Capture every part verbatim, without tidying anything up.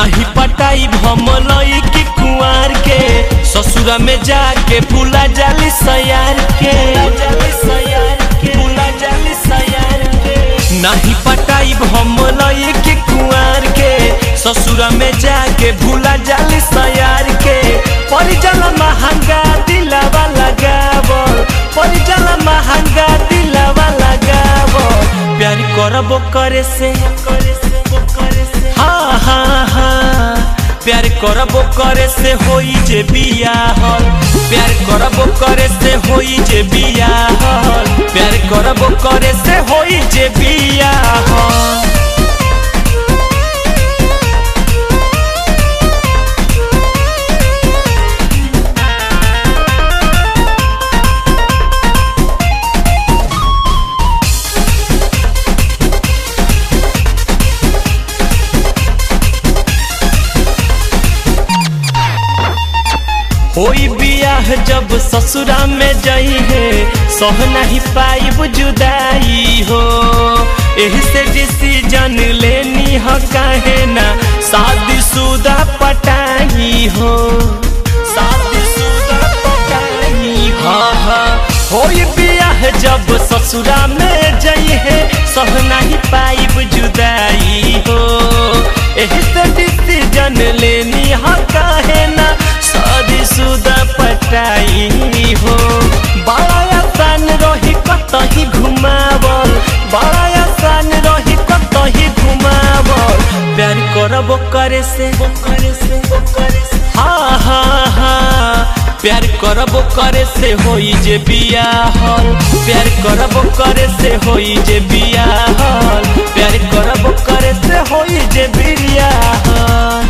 नाही पटाई भमलई की कुआर के ससुरा में जाके भूला जाली सयार के भूला जाली सयार के नाही पटाई भमलई की कुआर के ससुरा में जाके भूला जाली सयार के परिजन महंगा दिलावा लगावल परिजन महंगा दिलावा लगावल प्यार करबो करे से हाँ हाँ हाँ प्यार करबो करे से होई जे बियाहल प्यार करबो करे से होई जे बियाहल प्यार करबो करे से होई जे बियाहल। होई बियाह जब ससुरा में जाई है सह नहीं पाइब जुदाई हो एही से डिसीजन लेनी हो काहे ना शादीशुदा पटाई हो शादीशुदा पटाई हाँ हाँ होई बियाह जब ससुरा में जाई है सह नहीं पाइब जुदाई हो एही से डिसीजन लेनी हो काहे ना शादीशुदा पटाई हो बड़ा आसान रही कतही घुमावल बड़ा आसान रही कतही घुमावल प्यार करबो करे से हाँ हाँ हाँ प्यार करबो करे से होई जे बियाहल प्यार करबो करे से होई जे बियाहल प्यार करबो करे से होई जे बियाहल।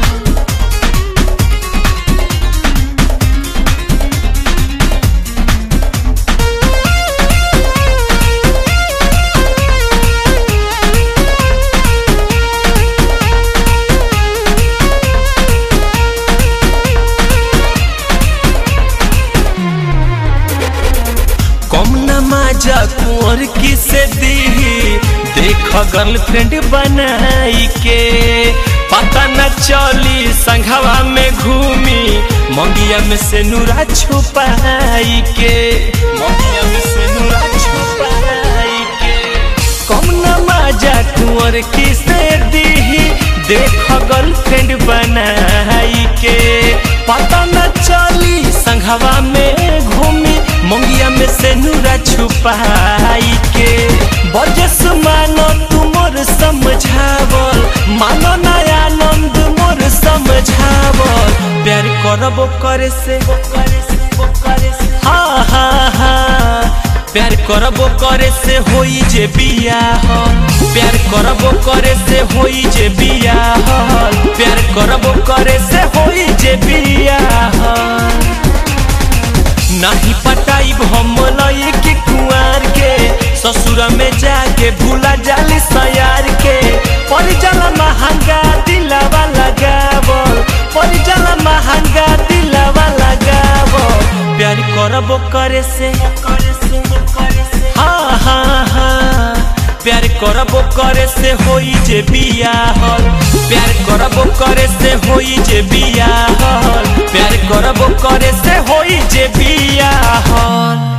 माजा कुंवर की से दी देख गर्लफ्रेंड बनाई के पता न चली संघवा में घूमी मंगिया में से नूरा छुपाई के मंगिया में से नूरा छुपाई के कम न माजा कुंवर की से दी देख गर्लफ्रेंड बनाई के पता न चली संघवा में घूमी मंगिया में से नूरा छुपाई के बजस मानो तू मोर समझावल मानो नया आनंद मोर समझावल प्यार करबो करे से हाँ हाँ हाँ प्यार करबो करे से होई जे बियाहल प्यार करबो करे से होई जे बियाहल प्यार करबो करे से होई जे बियाहल। नहीं पटाई भमलई की कुआर के ससुरा में जाके भूला जाली सयार के परिजन महंगा दिलावा लगावल परिजन महंगा दिलावा लगावल प्यार करबो करे से हाँ हाँ हाँ प्यार करबो करे से होई जे बियाहल प्यार करबो करे से होई जे बियाहल प्यार करबो करे से होई जे बियाहल।